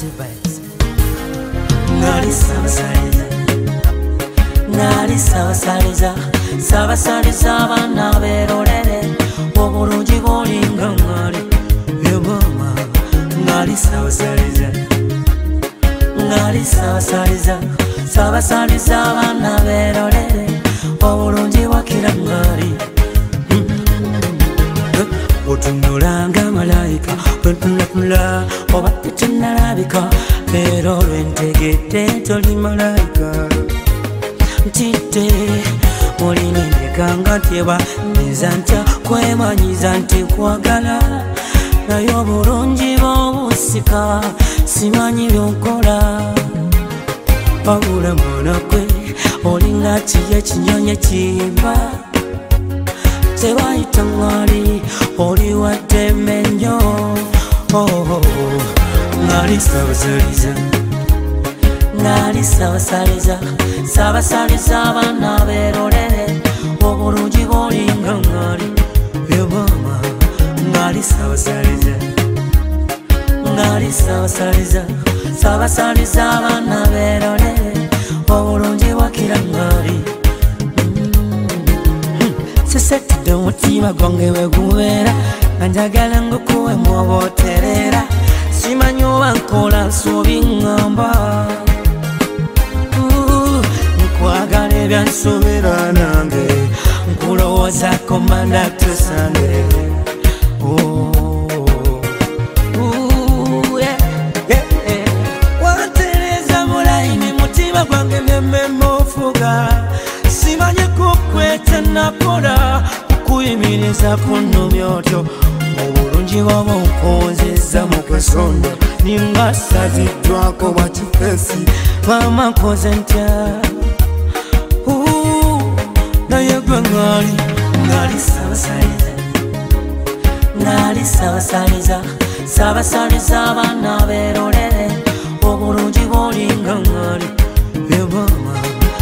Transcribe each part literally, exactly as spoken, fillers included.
vibes. Ngali sabasaliza, ngali sabasaliza, sabasaliza abana berolere obulungi bwolinga ngali ye mama. Ngali sabasaliza, ngali sabasaliza, sabasaliza abana berolere obulungi bwakira ngali. Otunulanga malayika wentunatula oba tetunalabika leero lwentegedde toli malayika ntidde mulinendekanga ntyeba neza ntya kwemanyiza nti nkwagala naye obulungi bw'obusika simanyi byonkola wabula mwana gwe olinga kiye kinyonyi kiyimba tewayita ngali oli wadde mennyo. Ngali sabasaliza, ngali sabasaliza, sabasaliza abana berolere obulungi bwolinga ngali ye mama. Ngali sabasaliza, ngali sabasaliza, sabasaliza abana berolere obulungi bwakira ngali. Sesetidde omutima gwange wegubeera nga njagala ngukuwemu oba oterera simanyi oba nkola nsuubi ŋŋamba nkwagala ebyansuubira nange nkulowoozako manda tusange wantereza mulayini mutima gwange byemmema ofuga simanyi kukweta nakola kukuyimiriza kunnumya otyo obulungi bwaba onkonzezza mu kasonda ninga saziddwako bwa kifeesi mama nkoze ntya naye gwe ngali ngali sabasaliza, ngali sabasaliza, sabasaliza abana berolere obulungi bwolinga ngali ye mama.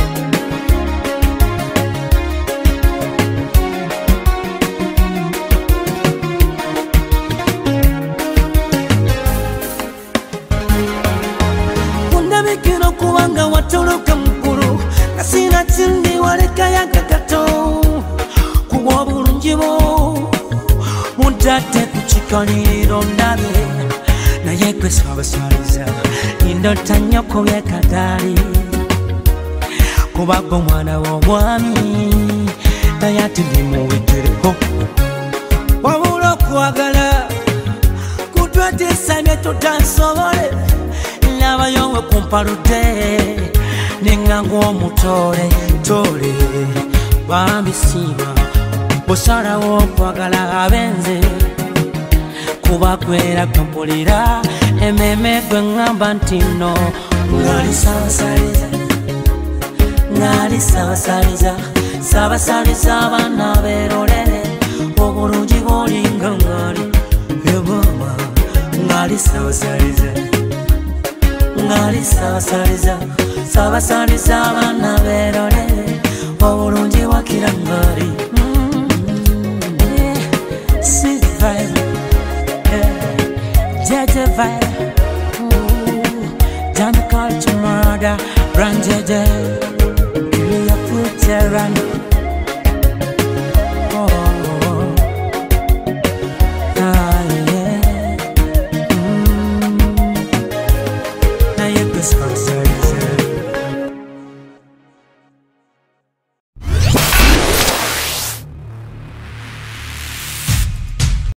Kino kubanga watoloka mukulu nasina kindi waleka yakakato kuba obulungi bwo muntate kukikaliriro ndabe naye gwe sabasaliza indota nnyoko byekadali kuba gwe omwana w'omwami naye ati ndimuwejjereko wabula okwagala kutwatiisa tutasobole nabayowe kumpalude nengangu omutole tole bambisiima busalawo okwagala abenze kuba gwera gampulira ememe gwe ŋŋamba nti no. Ngali sabasaliza, ngali sabasaliza, sabasaliza abana berolere obulungi bwolinga ngali ye mama. Ngali sabasaliza, ngali sabasaliza, sabasaliza abana berolere obulungi bwakira ngali. Sweet vibe, Jeje vibe, Jana culture murder, Run Jeje, we are put around.